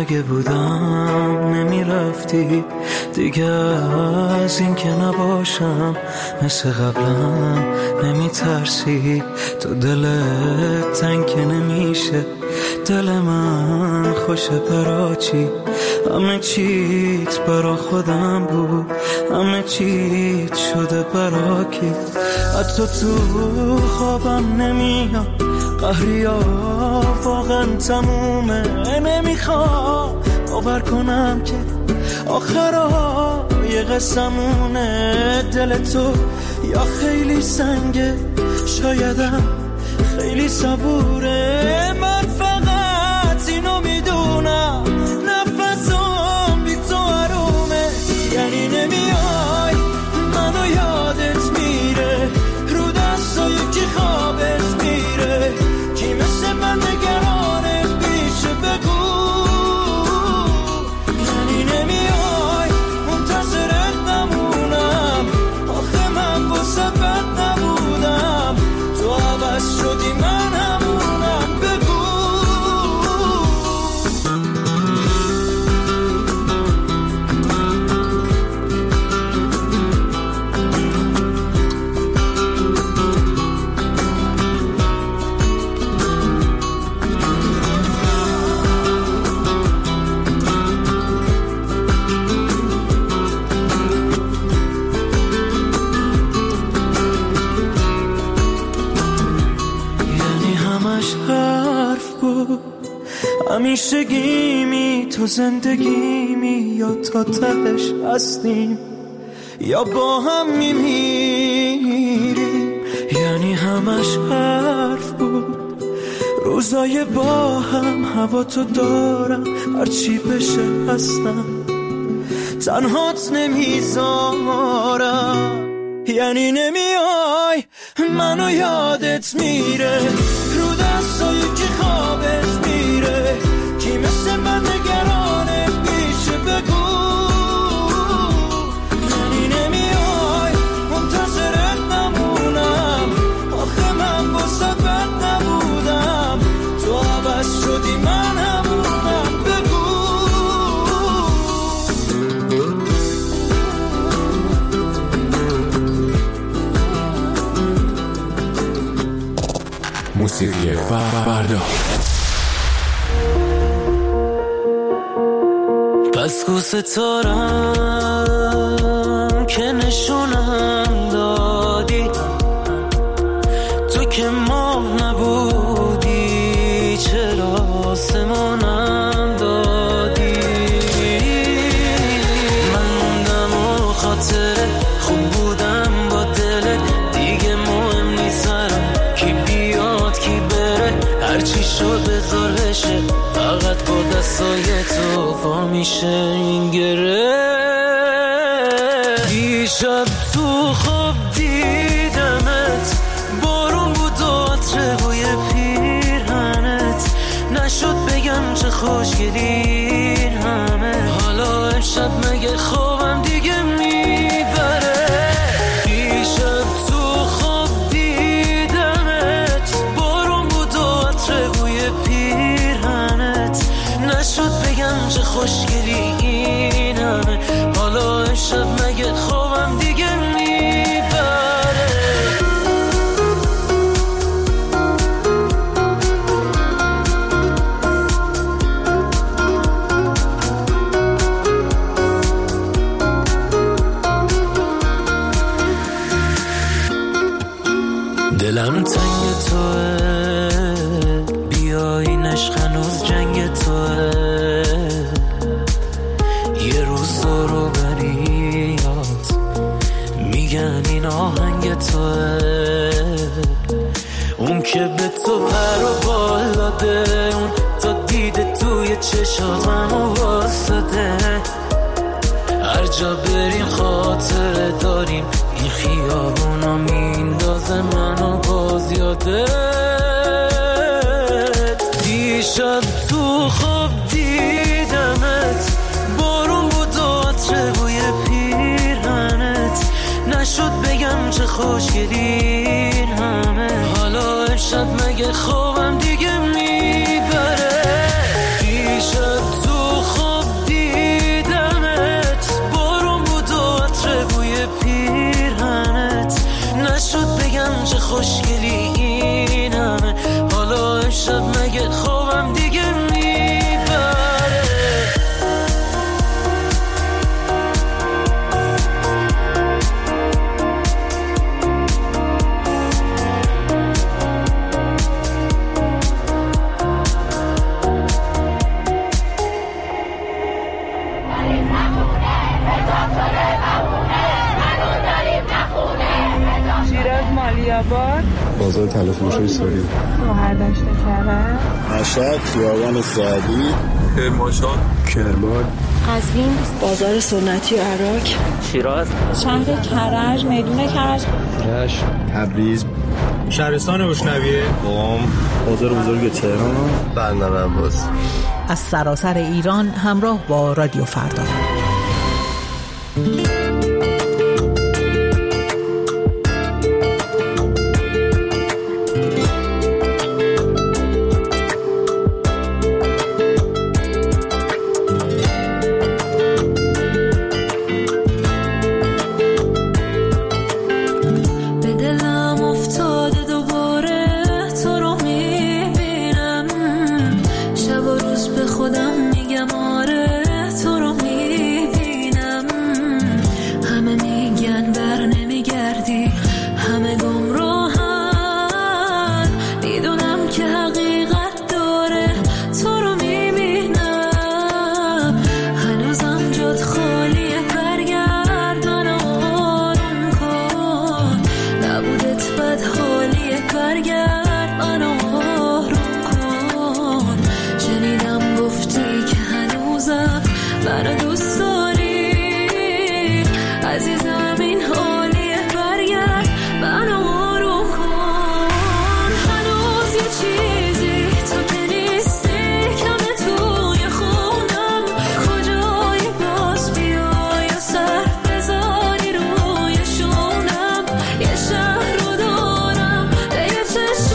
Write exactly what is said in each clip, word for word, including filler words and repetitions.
اگه بودم نمیرفتی دیگه، از این که نباشم مثل قبلا نمیترسی، تو دلت تنگ که نمیشه، دل من خوشه برا چی؟ همه چیت برا خودم بود، همه چیت شده برا کی؟ حتی تو خوابم نمیاد، قهری ها واقعا تمومه، نمیخوام باور کنم که آخرها یه قسمونه. دل تو یا خیلی سنگه، شایدم خیلی صبوره، من فقط اینو میدونم نفسم بی تو آرومه. یعنی نمیای منو یادت میره، رو دستای کی خوابت میره، کی مثل من نگرانه پیش بگو. یعنی نمیای منتظرت نمونم، آخه من واسه بد نبودم، تو عوض شدی من همونم، بگو. همیشه گیمی تو زندگیمی، یا تا تهش هستیم یا با هم میمیریم. یعنی همش حرف بود، روزای با هم، هوا تو دارم هرچی بشه هستم، تنهات نمیذارم. یعنی نمیای منو یادت میره، رو دستای کی خوابت میره، کی مثل من نگرانه پیش بگو. یعنی نمیای منتظرت نمونم، آخه من واسه بد نبودم، تو عوض شدی من همونم، بگو. موسیقی فردا. پس کو ستارم که نشونم دادی، تو که ماه نبودی چرا آسمونم دادی. من موندم و خاطره خوب بودم با دلت، دیگه مهم نیست برام کی بیاد کی بره، هرچی شد بذار بشه، فقط با دستای تو پا میشه این گره. دیشب تو خواب دیدمت، بارون بود و عطر بوی پیرهنت، نشد بگم چه خوشگلی همه، حالا امشب مگه خوابم دیگه میبره. دیشب تو خواب دیدمت، بارون بود و عطر بوی پیرهنت، نشد بگم چه خوشگلی این همه، حالا امشب مگه خوابم دیگه میبره. دلم تنگ توه، بیای نشق هنوز جنگ توه، یه روز رو بریاد میگن این آهنگ توه، اون که به تو پر و بالاده، اون تا دیده توی چشات منو واسده، هر جا بریم خاطره داریم، این خیابونا میندازه منو باز یاده. دیشب تو خواب دیدمت، بارون بود و عطر بوی پیرهنت، نشد بگم چه خوشگلی همه، حالا امشب مگه خوابم دیگه میبره. دیشب تو پیرهنت نشد بگم چه خوشگلی این همه. حالا امشب مگه خوابم دیگه میبره؟ شیراز مالیاباد، بازار تلفروشی سوری، گوهر دشت کرد، مشهد خیابان سعدی، کرمانشاه، کرمان، قزوین، بازار سنتی عراق، شیراز، شهر کرج، میدون کرج، رشت، تبریز، شهرستان روشنویه، قم، بازار بزرگ تهران، بندر عباس. از سراسر ایران همراه با رادیو فردا. یه شهر رو دارم به یه چشم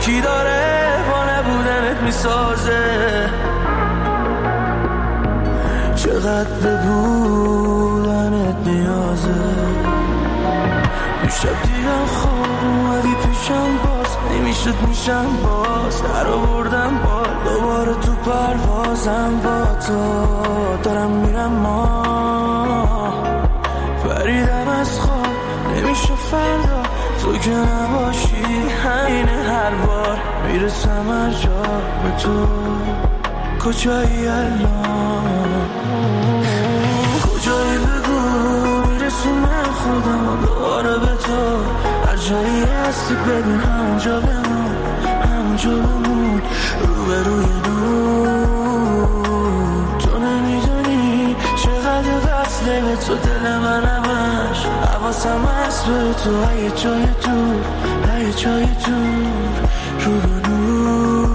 یکی داره با نبودنت میسازه. چقدر به بودنت نیازه. دیشب دیدم خواب اومدی پیشم باز نمیشد میشم باز در آوردم بال دوباره تو پروازم با تو دارم میرم ما پریدم از خواب نمیشه فردا تو که نباشی همینه هر بار میرسم هر جا به تو کجایی الان کجایی بگو میرسونم خودم دوباره به تو هر جایی هستی ببین همونجا بمون همونجا بمون روبروی نور تو نمیدونی چقدر وصله به تو دل من همش حواسم هست به تو های جای دور های جای دور رو به نور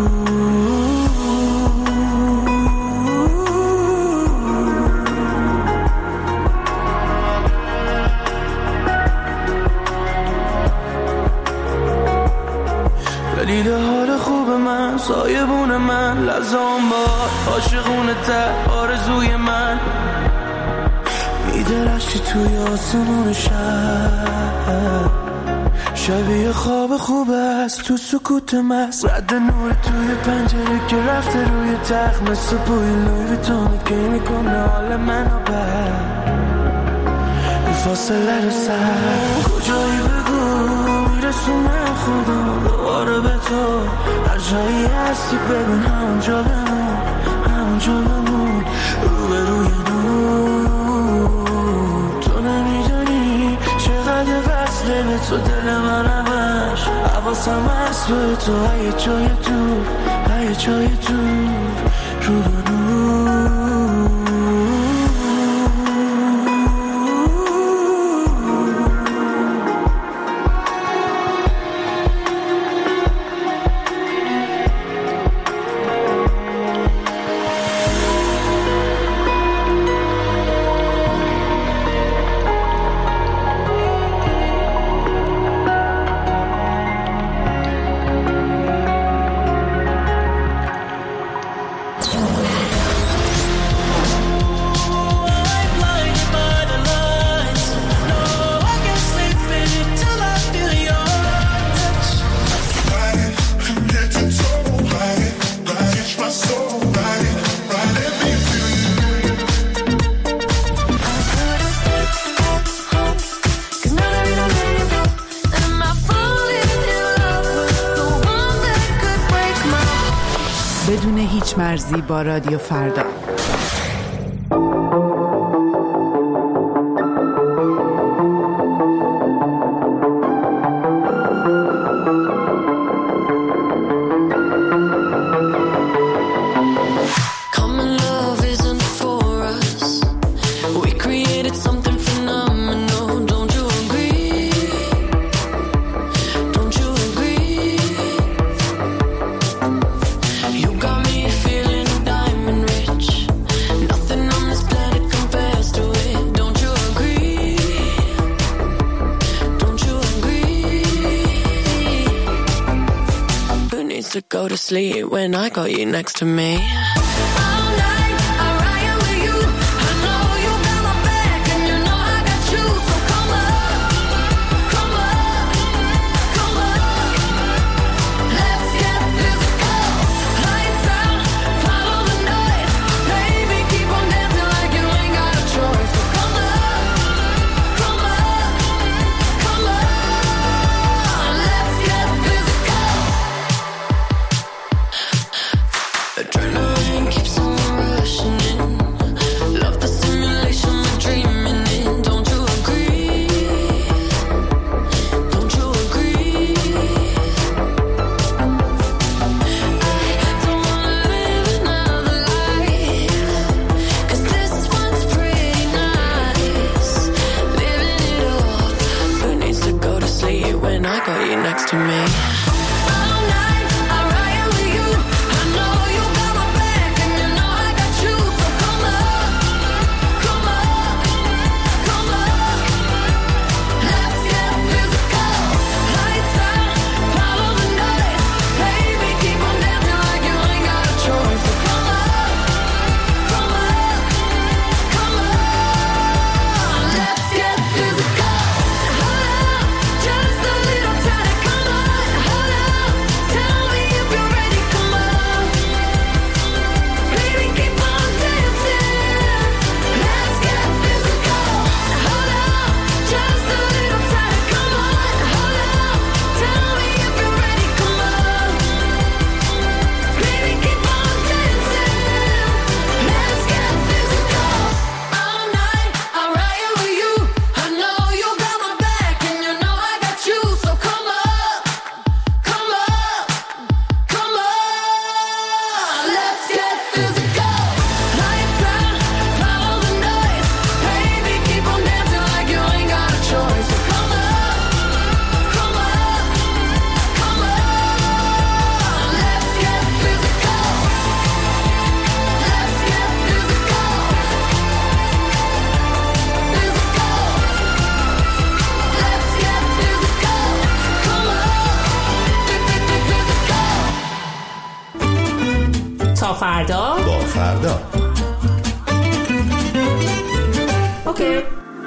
دلیل حال خوب من سایبون من لزام باد عاشقونه تر آرزوی من میدرشتی توی آسمون شب شبیه خواب خوب است تو سکوت مست رد نور توی پنجره که رفته روی تخت مثل بوی لوی ویتونه که میکنه حال منو بر این فاصله رو سر کجایی بگو میرسونم خودم دوباره به تو هر جایی هستی ببین همونجا بمون همونجا بمون روبروی نور تو نمیدونی چقدر وصله به تو دل من همش حواسم هست به تو های جای دور های جای دور رو به نور بدون هیچ مرزی با رادیو فردا. To go to sleep when I got you next to me. فردا با فردا. اوکی.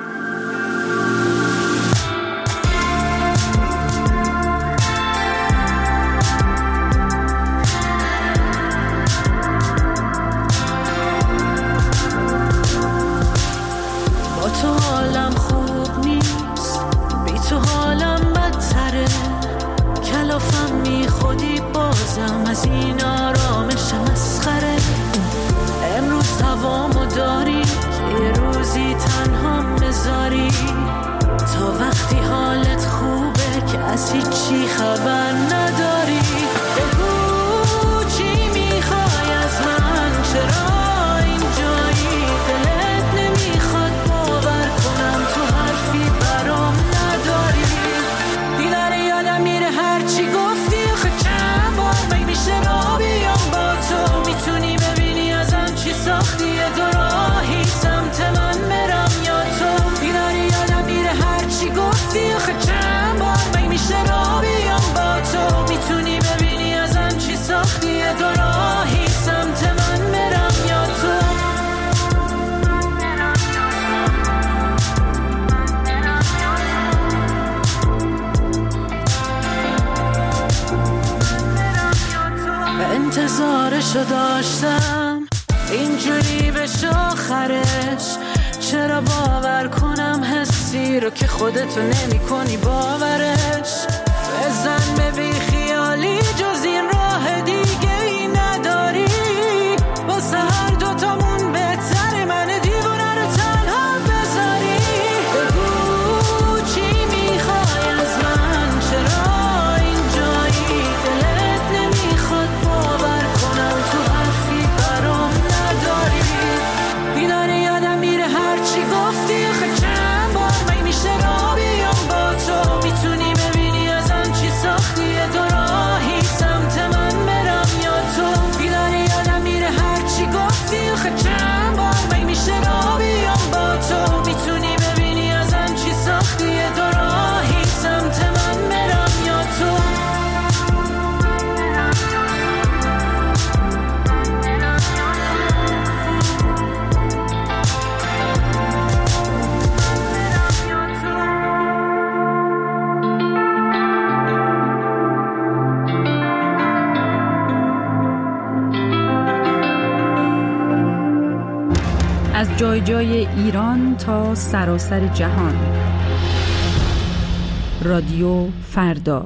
با تو حالم خوب نیست، بی تو حالم بدتره، کلافم می خودی بازم از این آرامش مسخره. امروز هوامو داری که یه روزی تنها بذاری، تا وقتی حالت خوبه که از هیچی خبر نداری. بگو چی میخوای از من، چرا اینجایی، دلت نمیخواد باور کنم تو حرفی برام نداری. دیدن یادم میره هرچی گفتی، آخه چند بار می میشه را بیام با تو، میتونی ببینی ازم چی ساختی، یه دو راهی سمت من برم یا تو. دیدن یادم میره هرچی گفتی، آخه چند بار می میشه را بیام با تو، میتونی ببینی ازم چی ساختی، یه دو راهی سمت من برم یا تو. انتظارشو داشتم اینجوری بشه آخرش، چرا باور کنم حسی رو که خودتو نمی کنی باورش. بزن به بی خیالی جز این راه دیگه ای نداری، واسه هر دوتامون بهتره من دیوونه رو تنها بذاری. بگو چی میخوای از من، چرا اینجایی، دلت نمیخواد باور کنم تو حرفی برام نداری. دیدن یادم میره هرچی گفتی، آخه چند بار می میشه را بیام با تو، میتونی ببینی ازم چی ساختی، یه دو راهی سمت من برم یا تو. دیدن یادم میره هرچی گفتی، آخه چند بار می میشه را بیام با تو، میتونی ببینی ازم چی ساختی، یه دو راهی سمت من برم یا تو. از جای جای ایران تا سراسر جهان. رادیو فردا.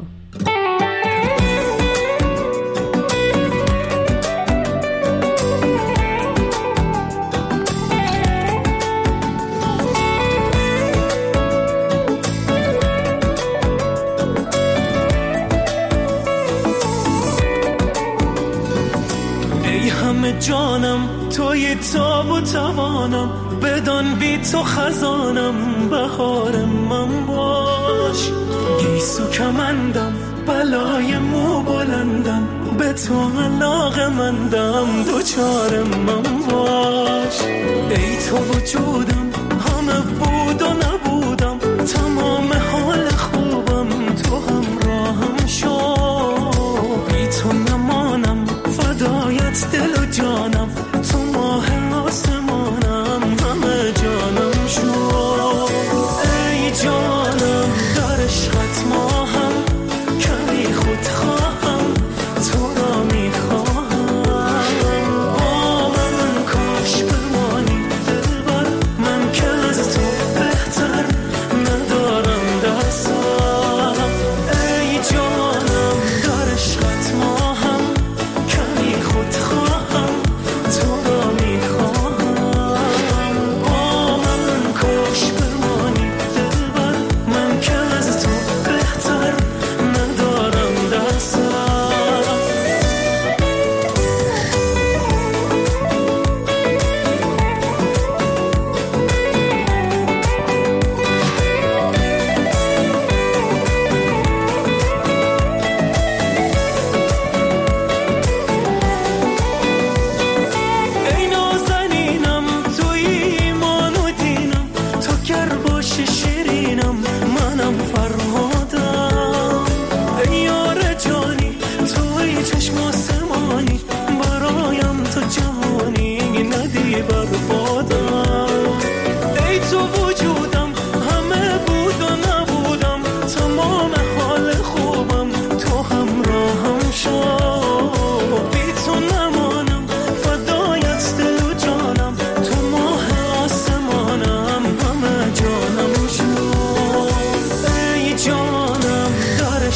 ای همه جانم توی تاب و توانم، بدان بی تو خزانم، بهار من باش. گیسو کمندم بلای مو بلندم، به تو علاقه مندم، دوچار من باش. ای تو وجودم همه بود و نبودم، تمام حال خوبم تو همراهم شو. بی تو نمانم فدایت دل و جانم، تو ماه آسمانم، همه جانم شو. ای جانم در عشقت ماهم، کمی خود خواهم تو را میخواهم. با من کاش بمانی دلبر، من که از تو بهتر ندارم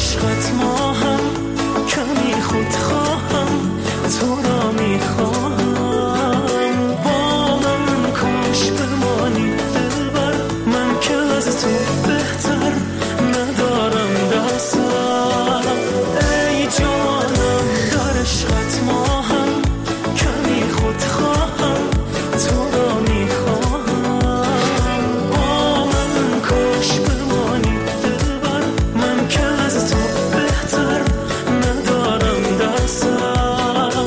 عشقت ما هم کمی خود خواهم تو را میخواهم با من کاش بمانی دلبر من که از تو بهتر ندارم دستم ای جانم در عشقت ما هم کمی خود خواهم تو را میخواهم با من کاش بمانی دلبر من که از تو بهتر ندارم دستم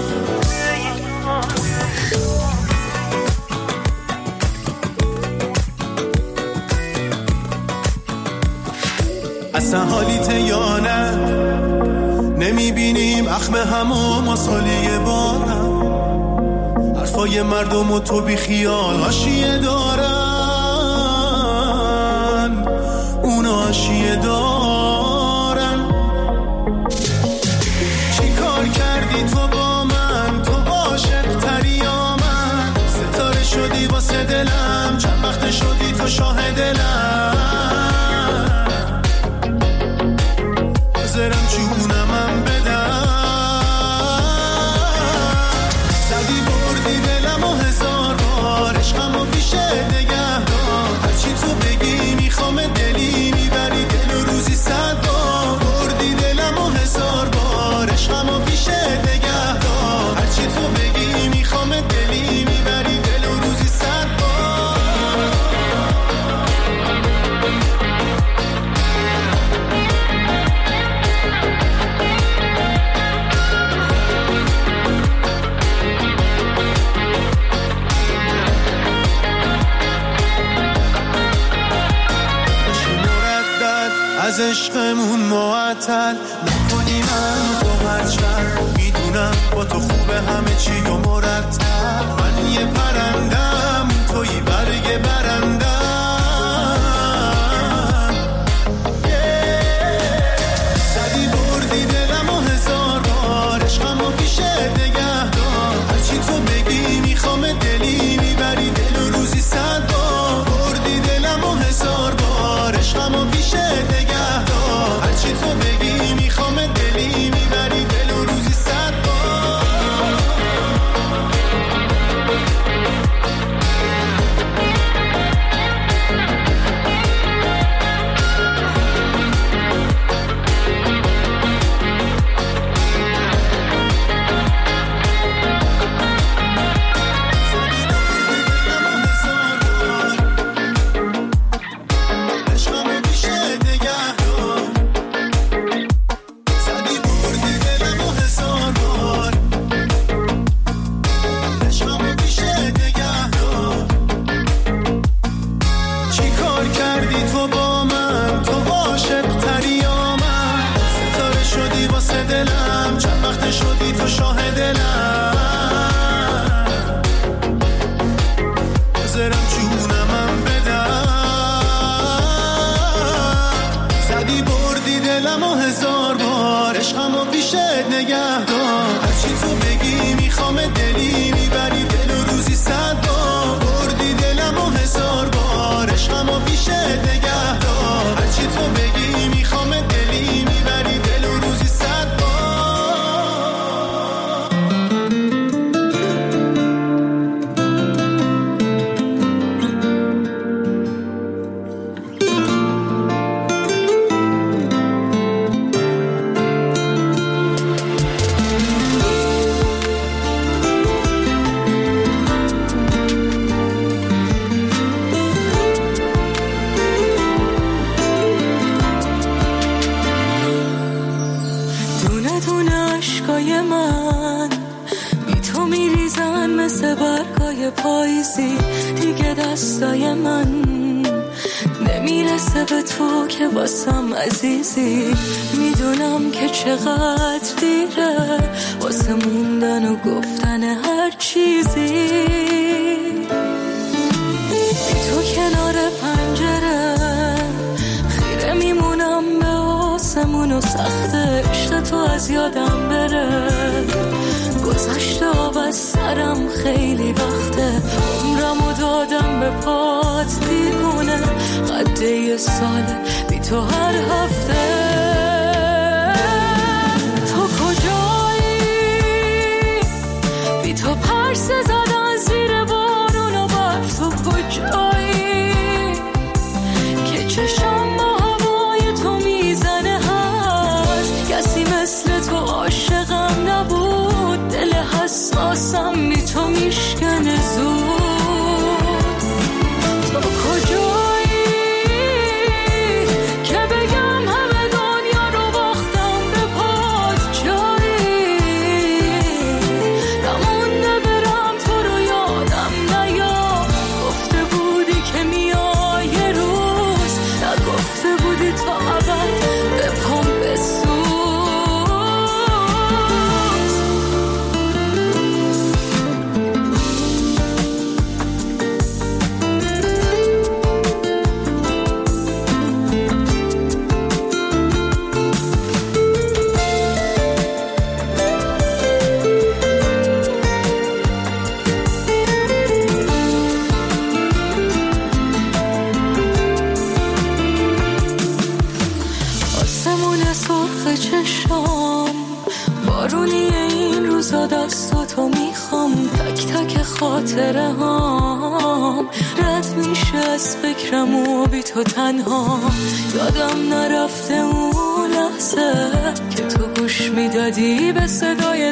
اصلا حالیت یا نه نمیبینیم اخم همو مسالی بارم حرفای مردم و تو بی خیال حاشیه دارن اونا حاشیه دارن چی کار کردی تو با من تو عاشق تری یا من ستاره شدی واسه دلم چند وقت شدی تو شاه دلم حاضرم چونمم بدم زدی بردی دلم و هزار بار عشقمو پیشه نگه دار هرچی تو بگی میخوام دلی میبری دل و روزی صد بار بردی دلم و هزار بار عشقمو پیشه نگه دار هرچی تو بگی میخوام دلی میبری دل و روزی صد بار از عشقمون معطل نکنی من تو هرچند میدونم با تو خوبه همه چی و مرتب من یه پرندم توی برگ برندم زدی بردی دلم و هزار بار عشقمو پیشه نگه دار هرچی تو بگی میخوام دلی میبری دل و روزی صد بار بردی دلم و هزار بار عشقمو پیشه نگه دار هرچی تو بگی میخوام دلی میبری دل و روزی صد بار دلم چند وقت شدی تو شاه دلم حاضرم چونمم بدم زدی بردی دلم و هزار بار عشقمو پیشت نگه دار هرچی تو بگی میخوام دلی میبری دل و روزی صد بار بردی دلم و هزار بار عشقمو پیشت نگه دار هرچی تو بگی میخوام دلی میبری دل و روزی صد بار پاییزی دیگه دستای من نمیرسه به تو که واسم عزیزی میدونم که چقدر دیره واسه موندن و گفتن هر چیزی بی تو کنار پنجره خیره میمونم به آسمون و سخت عشق تو از یادم بره گذشته آب از سرم خیلی وقته عمرمو دادم به پات دیوونه قده یه ساله بی تو هر هفته یخ چشام بارونی این روزا دستاتو میخوام تک تک خاطره هام رد میشه از فکرم و بی تو تنها یادم نرفته اون لحظه که تو گوش میدادی به صدای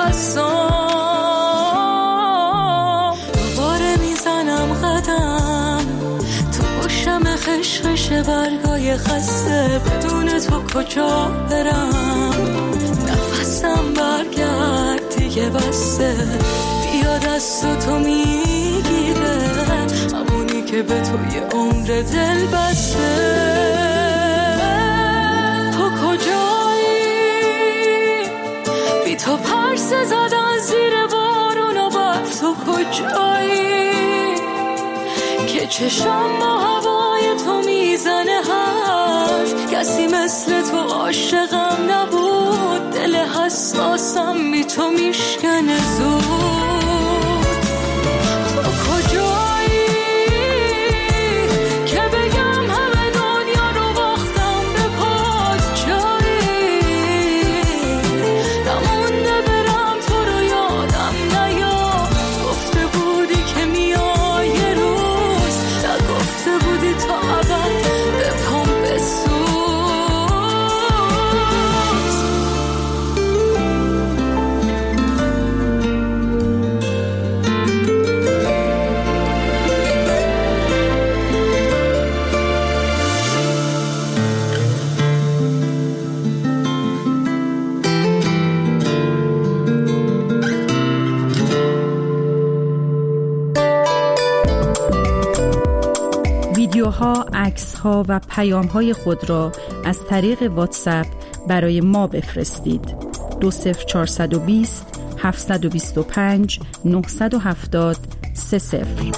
نفسام دوباره میزنم قدم تو گوشم خشخش برگای خسته بدون تو کجا برم نفسم برگرد دیگه بسته بیا دست تو میگیره همونی که به توی عمر دل بسته تو کجایی بی تو پرسه زدن زیر بارون و برف تو کجایی که چشم با هوای تو میزنه حرف کسی مثل تو عاشقم نبود دل حساسم بی تو میشکنه زود تو کجایی که بگم همه دنیا رو باختم به پات جایی نمونده برم تو رو یادم نیاد گفته بودی که میای یه روز نگفته بودی تا ابد به پام بسوز ویدیوها، عکس‌ها و پیام‌های خود را از طریق واتساپ برای ما بفرستید. دو صفر چهارصد و بیست هفتصد و بیست و پنج نهصد و هفتاد سه صفر.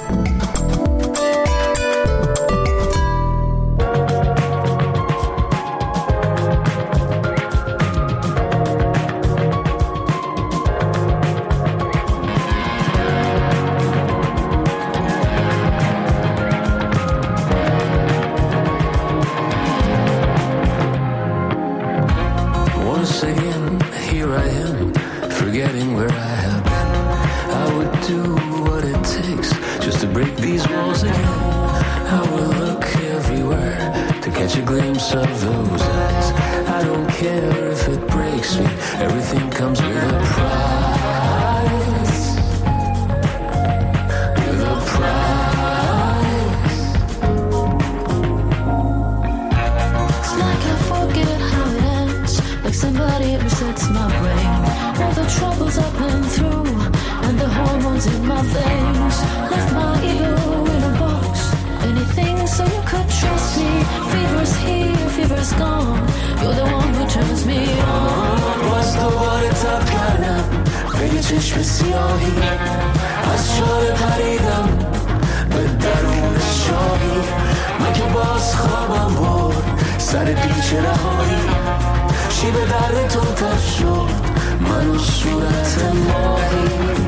چشم سیاهی از شال پریدم به درون شاهی من که باز خوابم برد سر پیچ رهایی شیب در تو تر شد من و صورت ماهی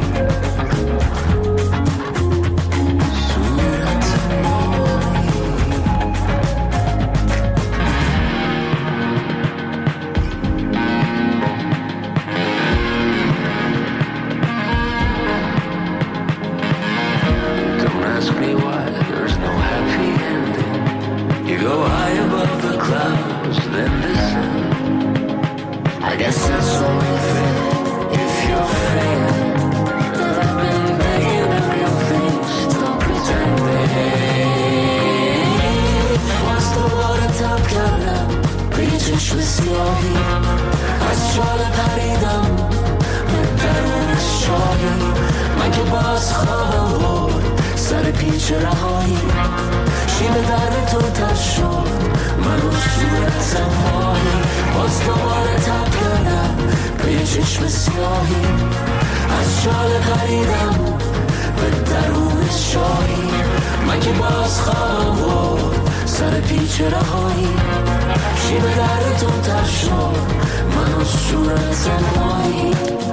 چشم سیاهی از شال پریدم به درون شاهی من که باز خوابم برد سر پیچ رهایی شیب در تو تر شد من و صورت ماهی باز دوباره تب کردم به یه چشم سیاهی از شال پریدم به درون شاهی من که باز خوابم برد سر پیچ رهایی شیب در تو تر شد من و صورت ماهی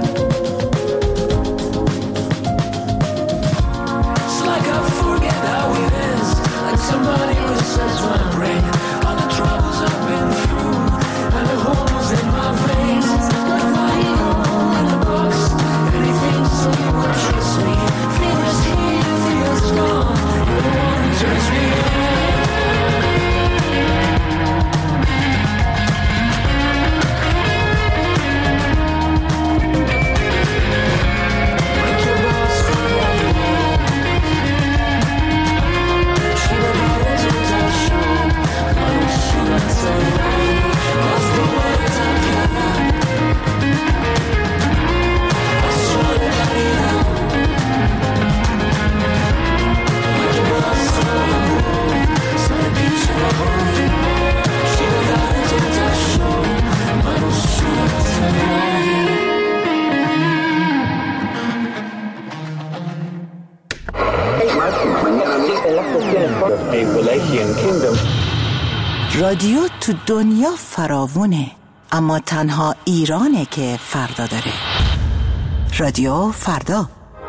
It's like I forget how it is like somebody resets my brain all the troubles I've been through and the holes in رادیو تو دنیا فراوونه، اما تنها ایرانه که فردا داره. رادیو فردا.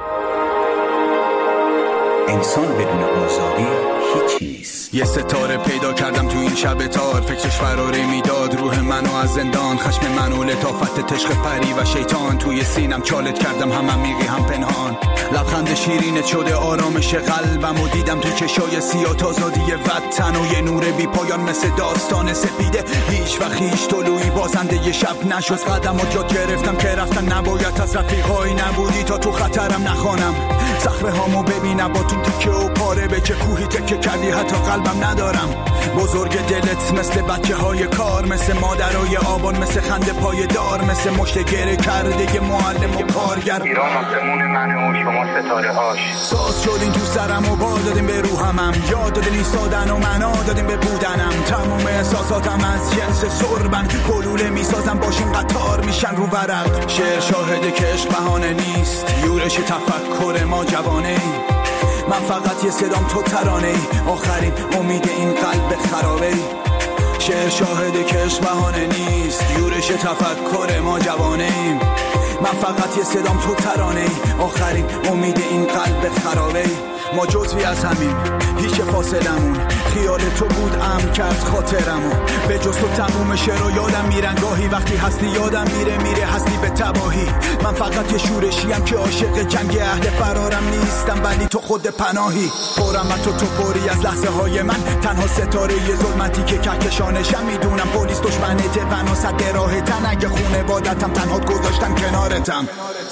انسان بدون آزادی هیچی نیست. یه ستاره پیدا کردم تو این شب تار، فکرش فراری میداد روح منو از زندان، خشم منو لطافت تشق پری و شیطان، توی سینم چالت کردم هم عمیقی هم پنهان. لبخند شیرینت شده آرامش قلبم و دیدم تو چشای سیاه آزادی وطن و یه نور بی پایان مثل داستان سپیده. هیچ وقت هیچ طلوعی بازنده یه شب نشد. قدمات یاد گرفتم که رفتن نباید، از رفیقایی نبودی تا تو خطرم نخوانم. صخره هامو ببینم با تو تیکه و پاره، به چه کوهی تکه کردی حتی قلبم ندارم. بزرگ دلت مثل بچه های کار، مثل مادرای آبان، مثل خنده پای دار، مثل مشت گره کرده ی معلم و کارگر. ایران آسمون منه و شما ستاره هاش. ساز شدین تو سرم و بال دادیم به روحمم، یاد دادین ایستادن و معنا دادیم به بودنم. تمام احساساتم از جنس سربن، گلوله میسازم باشین قطار میشن رو ورق. شعر شاهده که عشق بهانه نیست، یورش تفکر ما جوانه. من فقط یه صدام تو ترانه ای، آخرین امید این قلب خرابه ای. شعر شاهده که عشق بهانه نیست، یورش تفکر ما جوانه ایم. من فقط یه صدام تو ترانه ای، آخرین امید این قلب خرابه ای. ما جزوی از همین، هیچ فاصلمون، خیال تو بود ام کرد خاطرمو. به جز تو تموم شعر و یادم میرن گاهی، وقتی هستی یادم میره میره هستی به تباهی. من فقط یه شورشیم که عاشق جنگ، اهل فرارم نیستم ولی تو خود پناهی. پرم تو تو پری از لحظه های من، تنها ستاره یه ظلمتی که کهکشانشم. میدونم پلیس دشمنته و نصد راهتن، اگه خونه بادتم تنها گذاشتم کنارتم.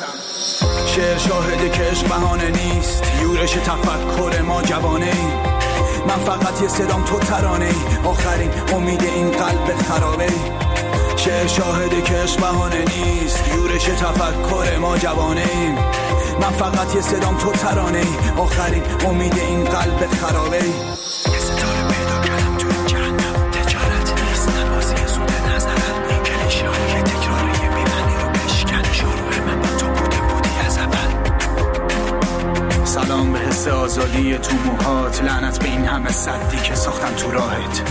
شعر شاهده که عشق بهانه نیست، یورش تفکر ما جوانه ای. من فقط یه صدام تو ترانه ای، آخرین امید این قلب خرابه ای. شعر شاهده که عشق بهانه نیست، یورش تفکر ما جوانه ایم. من فقط یه صدام تو ترانه ای، آخرین امید این قلب خرابه ای. یه ستاره پیدا کردم تو این جهنم، تجارت نیست نبازی سود نظرت، کلیشه های تکراری میبنی رو بشکن. شروع من با تو بوده بودی از اول. سلام به حس آزادی تو موهات، لعنت به این همه صدی که ساختن تو راهت.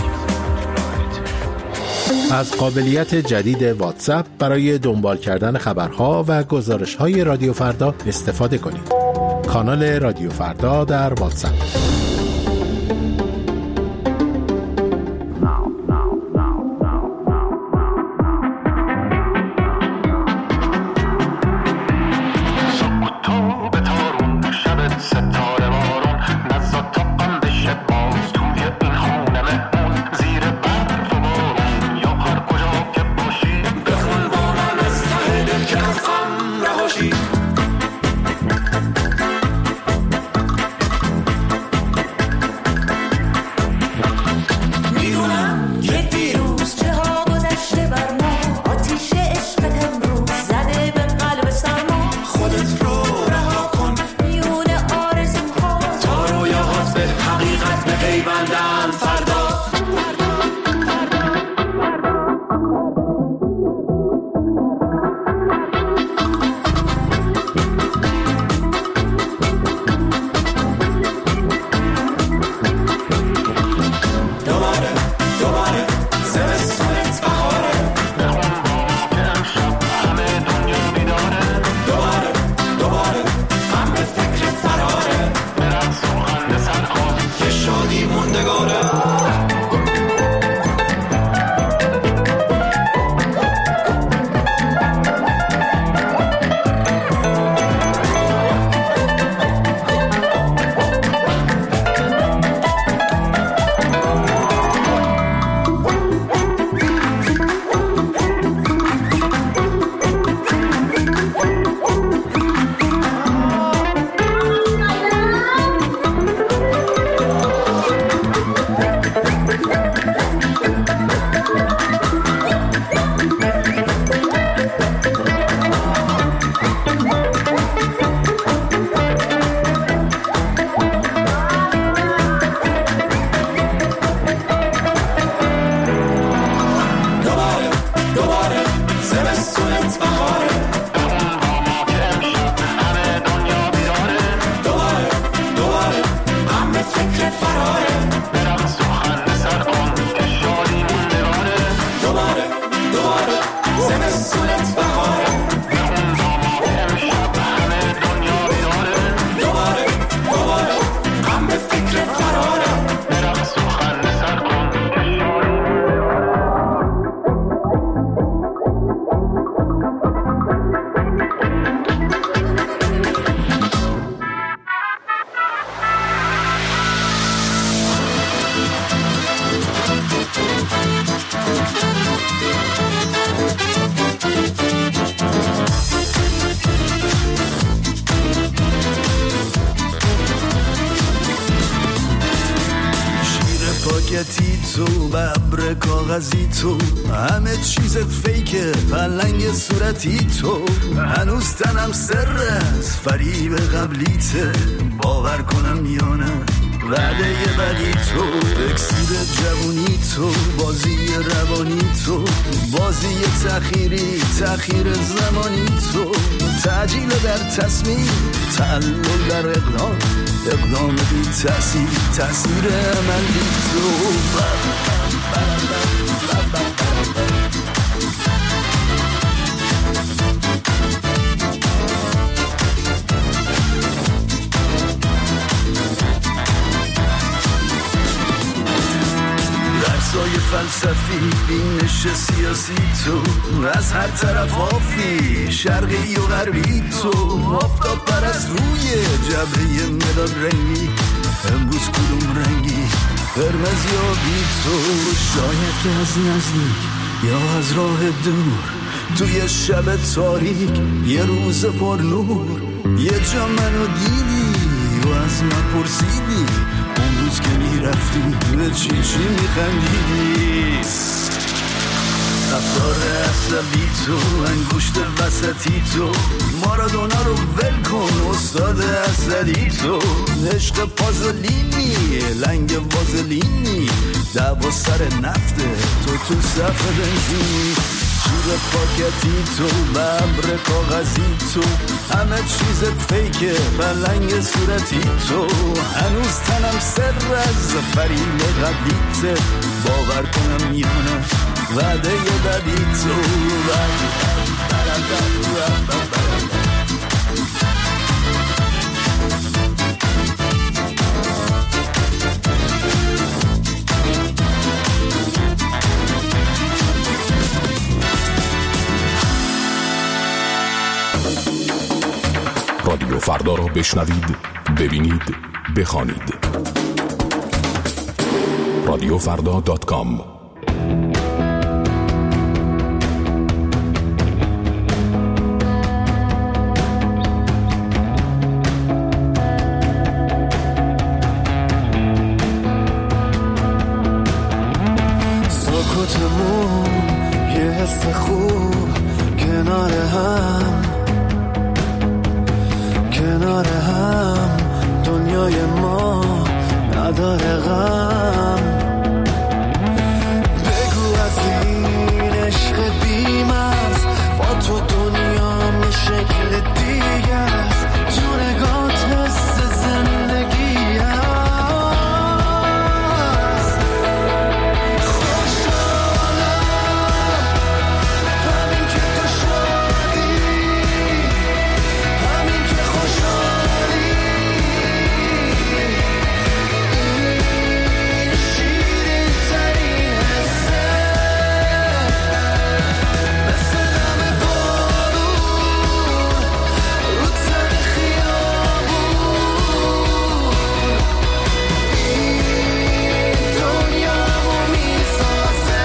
از قابلیت جدید واتساپ برای دنبال کردن خبرها و گزارش‌های رادیو فردا استفاده کنید. کانال رادیو فردا در واتساپ. تو ببر کاغذی تو همه چیز فیکه پلنگ صورتی تو هنوز تنم سر از فریب قبلیته باور کنم یا نه وعده یه بدی تو اکسیر جوونی تو بازی روانی تو بازی تأخیری تأخیر زمانی تو تعجیل در تصمیم تعلل در اقدام اقدام بی تأثیر تأثیر عملی تو درسای فلسفی بینش سیاسی تو از هر طرف آفی شرقی و غربی تو آفتاب پرست روی جبهه مداد رنگی امروز کدوم رنگی قرمز یا بی تو شاید که از نزدیک یا از راه دور توی شب تاریک یه روز پر نور یه جا منو دیدی و از من پرسیدی اون روز که میرفتی به چی چی میخندیدی رفتار عصبی تو انگشت وسطی تو مارادونا رو ول کن استاد اسدی تو عشق پازلینی لنگ وازلینی دعوا سر نفته تو تو صف بنزینی جور پاکتی تو ببر کاغذی تو همه چیز فیکه پلنگ صورتی تو هنوز تنم سر از فریب قبلیته باور کنم یا نه وعده یه بدی تو رادیو فردا را بشنوید، ببینید، بخوانید. رادیو فردا دات کام. سکوتمون یه حس خوب کنار هم کنار هم دنیای ما نداره غم بگو از این عشق بی‌مرز با تو دنیا یه شکل دیگه است تو نگات حس زندگی است خوشحالم همین که تو شادی همین که خوشحالی این شیرین ترین حسه مثل دم بارون رو تن خیابون این دنیامو میسازه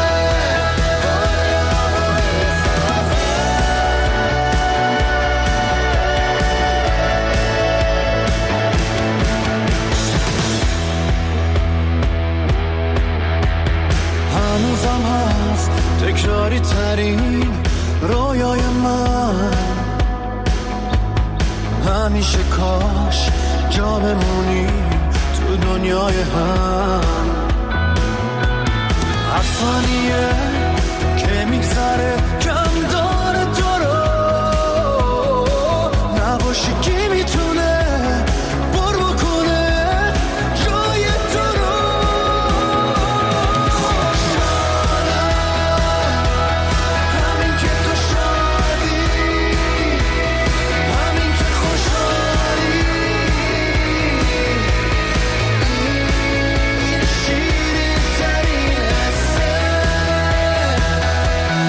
هنوزم هست تکراری ترین رویای من همیشه کاش جا بمونی تو دنیای هم هر ثانیه که میگذره کم داره تو رو نباشی کی میتونه پر بکنه جای تو رو خوشحالم همین که تو شادی همین که خوشحالی این شیرین ترین حسه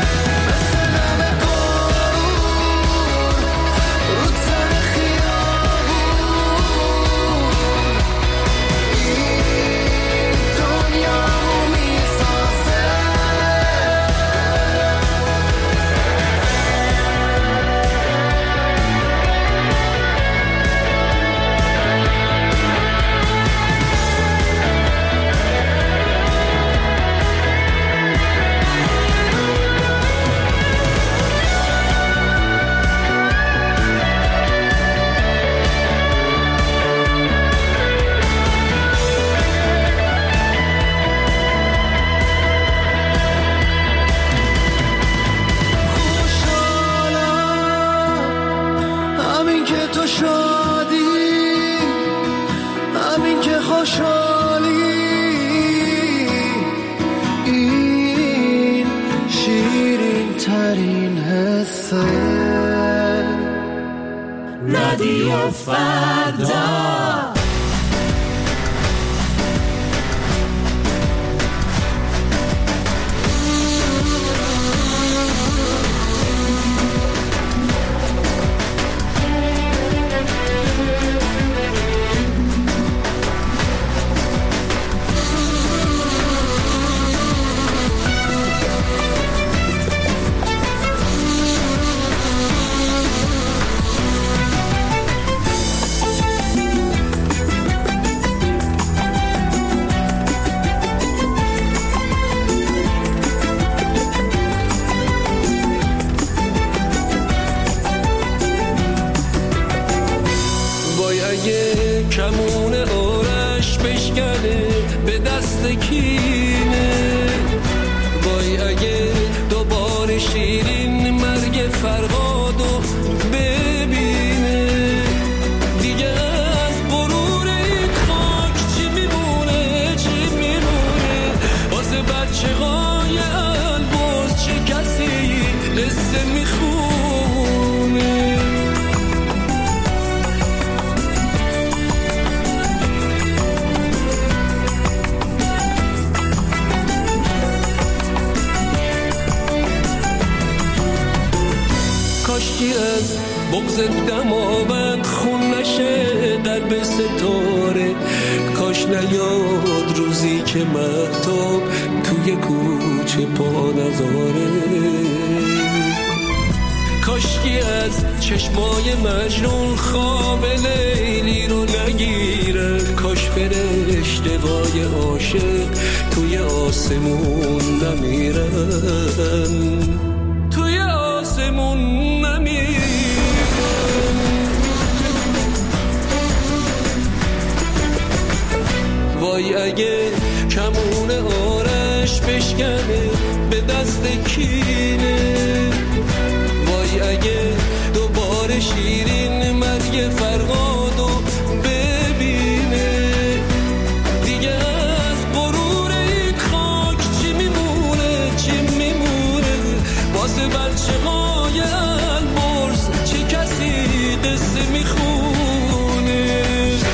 ترین حسه. رادیو فردا. کمون آرش بشکنه به دست کینه، وای اگه دوباره شیرین مرگ فرهادو ببینه، دیگه از غرور این خاک چی میمونه چی میمونه، واسه بچه های البرز چه کسی قصه میخونه. کاشکی از بغض دماوند خون نشه قلب ستاره، کاش نیاد روزی که مهتاب توی کوچه پا نذاره، کاشکی از چشمای مجنون خواب لیلی رو نگیره، کاش فرشته‌های عاشق توی آسمون نمیرن، توی آسمون نمیرن. وای اگه کمون آرش بشکنه به دست کینه، وای اگه دوباره شیرین مرگ فرهادو ببینه، دیگه از غرور این خاک چی میمونه چی میمونه، واسه بچه های البرز چه کسی قصه میخونه.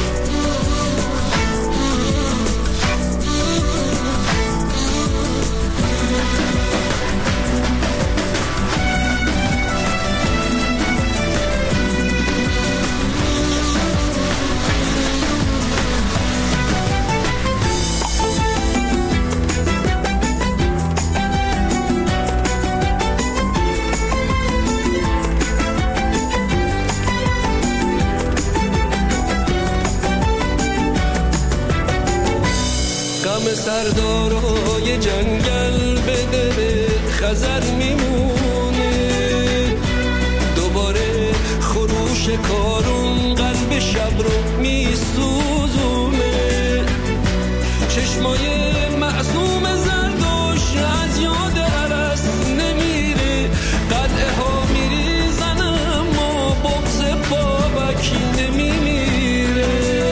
سردارای جنگل به دل خزر میمونه، دوباره خروش کارون قلب شب رو میسوزونه، چشمای معصوم زردوش از یاد عرس نمیره، قلعه ها میریزن اما بغض بابکی نمیمیره،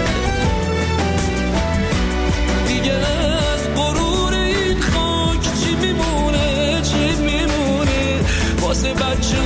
دیگه از غرور این خاک چی میمونه چی میمونه، واسه بچه